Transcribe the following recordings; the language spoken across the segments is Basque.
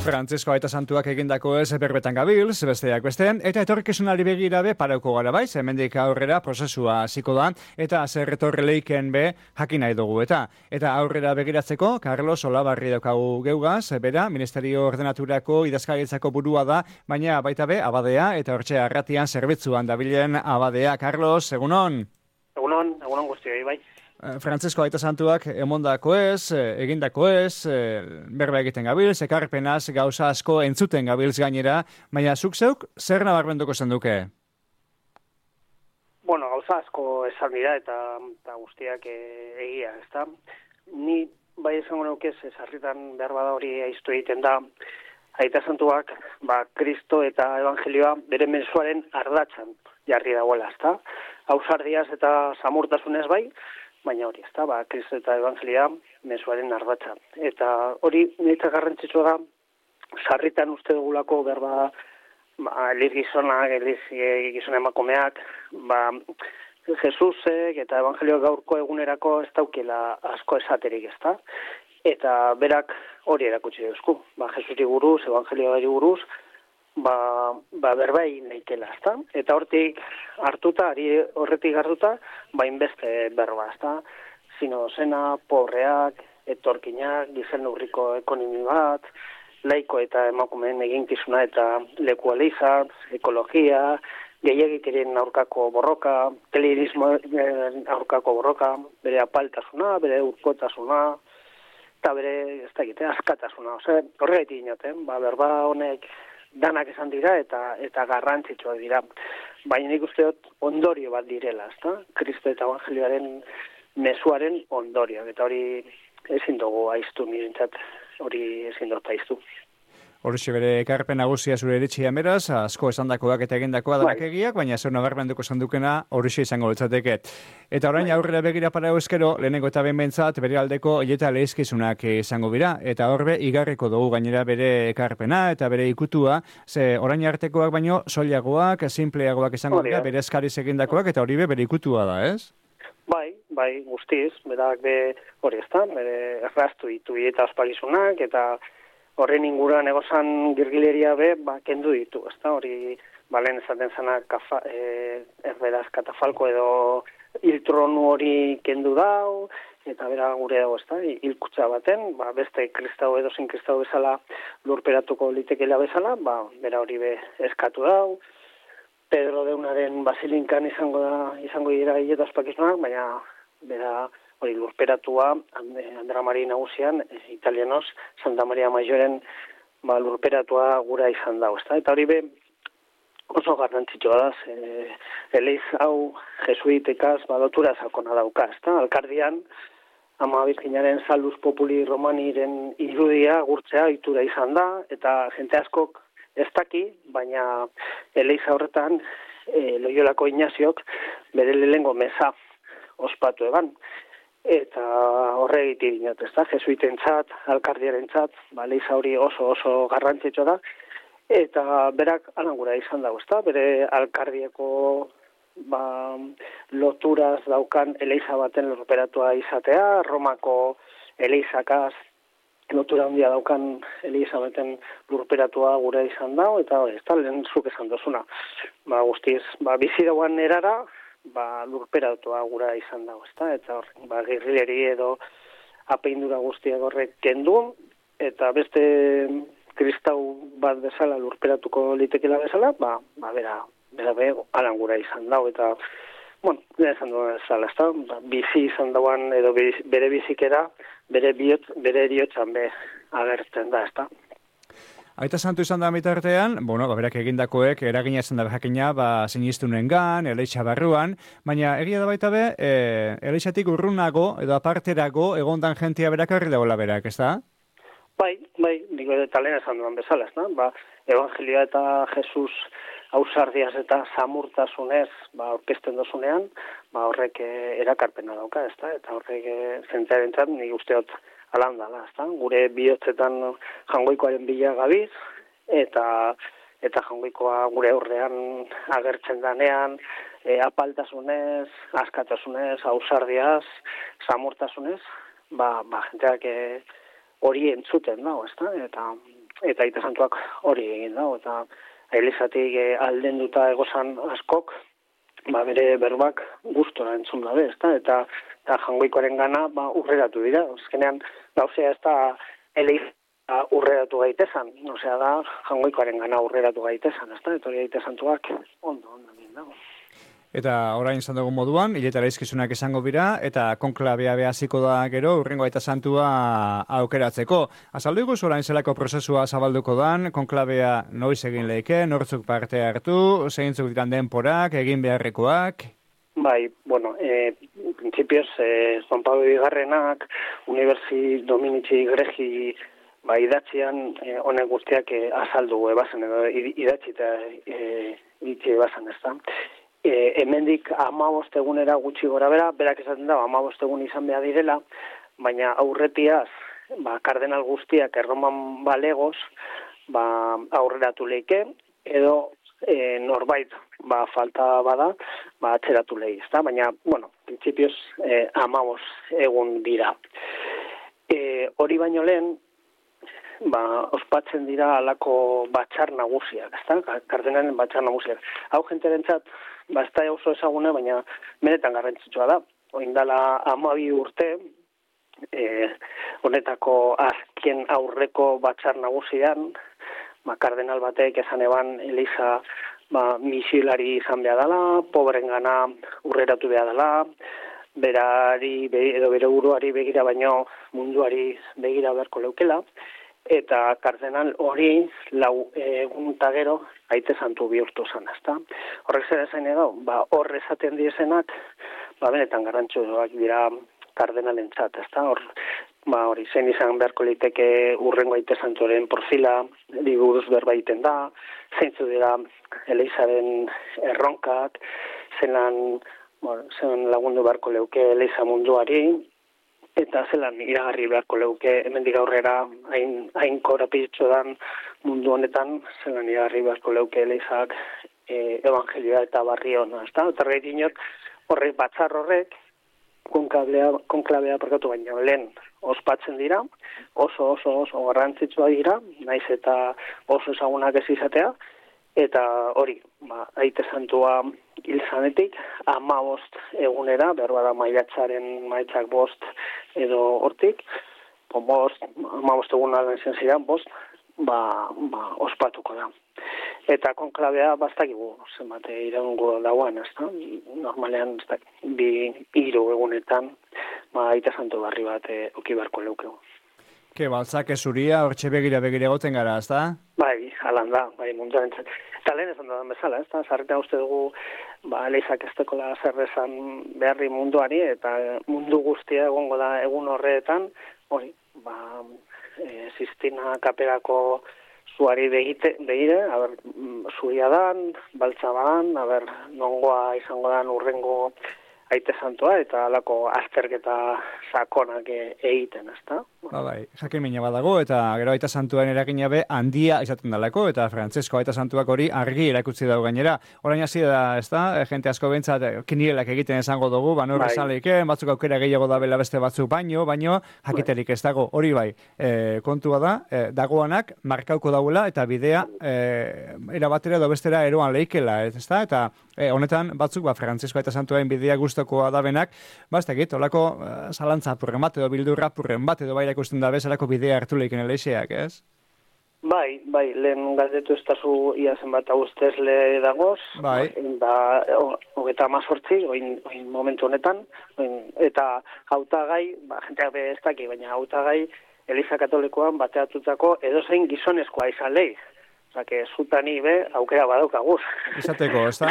Frantzisko Aita Santuak egindako ez berbetan gabilz, besteak besteen, eta etorkizunari begirabe parauko gara baiz, hemendik aurrera prozesua hasiko da, eta zer etorreleiken be jakin nahi dugu eta aurrera begiratzeko, Carlos Olabarri daukagu geugaz, bera, Ministerio Ordenaturako idazkaritzako burua da, baina baita be, abadea, eta hortxe arratian zerbitzuan dabilen abadea. Carlos, egunon? Egunon guztioi, bai. Frantzisko Aita Santuak emondako ez, egindako ez, berba egiten gabilz, ekarpenaz gauza asko entzuten gabilz gainera, baina zuk zeuk, zer nabarmenduko zenduke? Bueno, gauza asko esan dira eta guztiak egia, ezta? Ni bai esango nukez, sarritan behar bada hori aiztu egiten da, Aita Santuak, Kristo eta Evangelioa bere mezuaren ardatzan jarri dagoela, ezta? Ausardiaz eta samurtasunez bai, baina hori, ezta, Kristo eta Evangelia mezuaren ardatza. Eta hori niretzat garrantzitsua da, sarritan uste dugulako berba eliz gizonak, eliz gizon emakumeak, Jesusek eta Evangelio gaurko egunerako ez daukela asko esaterik, ezta? Eta berak hori erakutsi duzku. Jesusi buruz, Evangelioari buruz, berbai nahikela, ezta? Eta hortik hartuta, horretik hartuta, inbeste berba, ezta? Zinozena, pobreak, etorkinak, gizen urriko ekonomi bat, laiko eta emakumeen eginkizuna eta leku eliza, ekologia, gehiagikeren aurkako borroka, telerismo aurkako borroka, bere apaltasuna, bere urkotasuna, eta bere, ez da egite, askatasuna. Horregatik inoten, berba honek danak esan dira eta garrantzitsua dira. Baina nik uste dut ondorio bat direla, ezta? Kristo eta Evangelioaren mezuaren ondorio. Eta hori ezin dugu aiztu nirentzat, hori ezin dut aiztu. Horixe bere ekarpen nagusia zure iritsia beraz, asko esandakoak eta egindakoa danak egiak, baina zer nabarmenduko sandukena horixe izango litzateke. Eta orain aurrera begira para euskero, lehenengo eta behin bentsat, bere aldeko hileta lehizkizunak izango bira, eta horbe igarriko dugu gainera bere ekarpena eta bere ikutua, ze orain artekoak baino soilagoak, simpleagoak izango dira, bere eskariz egindakoak, eta hori bere ikutua da, ez? Bai, guztiz, berak hori ezta, bere erraztu ditu eta osparizunak, eta horren inguruan egozan girgileria kendu ditu, ezta? Hori, lehen esaten zana erberaz katafalko edo hiltronu hori kendu dau, eta bera gure dago, ezta? Hilkutza baten, beste kristau edo zin kristau bezala lurperatuko litekela bezala, bera hori eskatu dau. Pedro Deunaren basilinkan izango dira hileta ospakizunak, baina bera hori lurperatua, Andra Mari nagusian, italianos, Santa Maria Majoren lurperatua gura izan dago, ezta? Eta hori oso garrantzitsua da, eleiz hau jesuitekaz lotura sakona dauka, ezta? Alkardian, Ama Birjinaren Salus Populi Romaniren irudia gurtzea itura izan da, eta jente askok ez daki, baina eleiz horretan Loiolako Ignaziok bere lehengo meza ospatu eban. Eta horregitik dinot, ezta, jesuitentzat, alkardiarentzat, leiza hori oso garrantzitsua da, eta berak anangura izan dago, ezta, bere alkardiako loturaz daukan eleiza baten lurperatua izatea, Romako eleizakaz lotura handia daukan eleiza baten lurperatua gura izan dago, eta hori, ezta, lehen zuk esan dozuna. Guztiz, bizi dauan erara, lurperatua gura izan dago, ezta? Eta hor, gerrileri edo apeindura guztiak horrek kendu, eta beste kristau bat bezala lurperatuko litekela bezala, bera alan gura izan dago, eta, esan duan bezala, ezta? Bizi izan dauan edo bere bizikera, bere eriotzan agertzen da, ezta? Aita Santu izan da mitartean, berak egindakoek eragina izan da jakina, sinistunengan, eleixa barruan, baina egia da baita eleixatik urrunago edo aparterago egondan jentia berakarri dagoela berak, ez da? Bai, nik eta lehen esan duan bezala, ez da? Evangelioa eta Jesus ausardiaz eta samurtasunez aurkezten dozunean, horrek erakarpena dauka, ez da? Eta horrek zentearentzat nik usteot alan dala, ezta? Gure bihotzetan jangoikoaren bila gabiz, eta jangoikoa gure aurrean agertzen danean, apaltasunez, askatasunez, ausardiaz, samurtasunez, jenteak hori entzuten dago, ezta? Eta eta Aita Santuak hori egin da, eta elizatik aldenduta egozan askok, bere berbak gustora entzun dabe, eta Jangoikoaren gana urreratu dira. Azkenean gauzea ez da eliza urreratu gaitezan, osea da Jangoikoaren gana urreratu gaitezan, eta hori Aita Santuak ondo egin dago. Eta orain izan dugun moduan, hiletara izkizunak izango bira, eta konklabea behaziko da gero, urrengo Aita Santua aukeratzeko. Azaldu iguz orain zelako prozesua zabalduko dan, konklabea noiz egin lehike, nortzuk parte hartu, zeintzuk diran denporak, egin beharrekoak? Bai, bueno, principios, Juan Pablo Bigarrenak, Universi Dominici Gregi, idatzian honek guztiak azaldu ebazen, edo idatzi eta itzi ebazen, ez da. Hemendik 15 egunera gutxi gora bera, berak esaten da 15 egun izan behar direla, baina aurretiaz, kardenal guztiak erroman balegoz, aurreratu leike, edo norbait falta bada, atzeratu lehi, ezta? Baina, bueno, principios 15 egun dira. Hori baino lehen, ospatzen dira alako batxar nagusiak, ezta? Kardenalen batxar nagusiak. Hau jenterentzat, ez da oso ezagune, baina benetan garrantzitsua da. Oindala 12 urte, honetako azken aurreko batxar nagusian, kardenal batek esan eban Eliza misilari izan behar dela, pobren gana urreratu behar dela, berari edo bere buruari begira baino munduari begira beharko leukela, eta kardenal hori 4 egun eta gero Aita Santu bihurtu zen, ezta? Horrek zer esan edo, hor esaten diezenak, benetan garrantzitsuak dira kardenalentzat, ezta? Hori zen izan beharko liteke urrengo Aita Santuaren profila, buruz berba egiten da, zeintzu dira Elizaren erronkak, zelan lagundu beharko leuke Eliza munduari, eta zelan iragarri beharko leuke hemendik aurrera hain korapitxo dan mundu honetan, zelan iragarri beharko leuke Elizak evangelioa eta barri hona, ezta? Eta horrek batzar horrek, konklabea parkatu baina lehen ospatzen dira, oso garrantzitsua dira, naiz eta oso ezagunak ez izatea, eta hori, Aita Santua hil zanetik, 15 egunera, behar da maiatzak 5 edo hortik, 15 egun alden zen ziren, 5, ospatuko da. Eta konklabea bastakigu, zenbate iraungo dagoen, ez da? Normalean, 2-3 egunetan, Aita Santu barri bat okibarko leukegu. Ke baltzake zuria, hortxe begira egoten gara, ez da? Bai, alan da, munduan entzat. Eta lehen esan da bezala, ez da? Zarretan uste dugu, Elizak ez dekola zerrezan beharri munduari, eta mundu guztia egongo da egun horretan, hori, Sistina kaperako zuari begire, zuria dan, baltza badan, nongoa izango dan urrengo Aita Santua, eta alako azterketa sakonak egiten, ezta? Bai, jakimina badago, eta gero Aita Santuaren eragina be handia izaten dalako, eta Frantzesko Aita Santuak hori argi erakutsi dago gainera. Orain hasi da, ezta? Jente asko bentsat kinielak egiten esango dugu, nor esan leiken, batzuk aukera gehiago da bela beste batzuk baino jakiterik ez dago. Hori bai, kontua da, dagoanak markauko dauela, eta bidea erabatera edo bestera eroan leikela, ezta? Eta honetan batzuk, Frantzesko Aita Santuaren bidea gustokoa da benak, ez dakit, holako zalantza purren bat edo bildurra purren bat edo baira ikusten da bezalako bidea hartu lehiken eleixeak, ez? Bai, lehen galdetu ez dazu ia zenbat ustezle dagoz, eta 18, oin momentu honetan, eta hautagai, jenteak ez daki, baina hautagai Eliza Katolikoan bateatutako edozein gizonezkoa izan lehi. Osa, que zutani aukera badaukaguz. Izateko, ez da?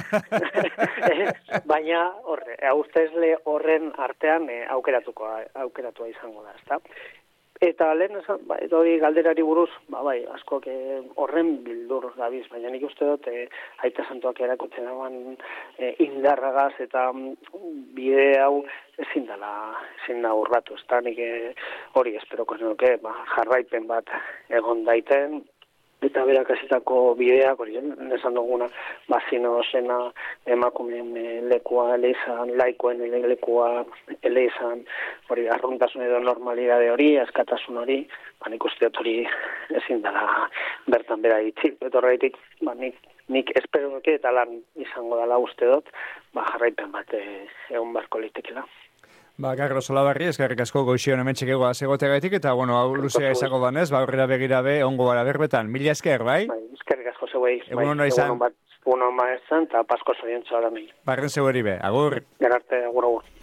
Baina, ustezle horren artean aukeratua izango da, ez da? Eta lehen, hori galderari buruz, askok horren bildur gabiz, baina nik uste dut Aita Santuak erakutzen dagoen indarragaz eta bide hau ezin da urratu, ez da? Nik hori esperoko nuke, jarraipen bat egon daiten, eta berak hasitako bideak, hori, esan duguna, bazino zena, emakumeen lekua eleizan, laikoen lekua eleizan, hori, arruntasun edo normalidade hori, askatasun hori, nik uste dut hori ezin dela bertan bera itzik, eta horretik, nik espero eta lan izango dela uste dut, jarraipen bat egon barko litekela. Carlos Olabarri, eskerrik asko goizion hemen txekegoa segotegaitik, eta, hau luzea izango danez, aurrera begira be, ongo gara berbetan. Mila esker, bai? Eskerrik asko zeuei. Egun hona izan. Egun hona izan, eta pasko zoriontza da nahi. Barren zeueri be, agur. Gerarte, agur.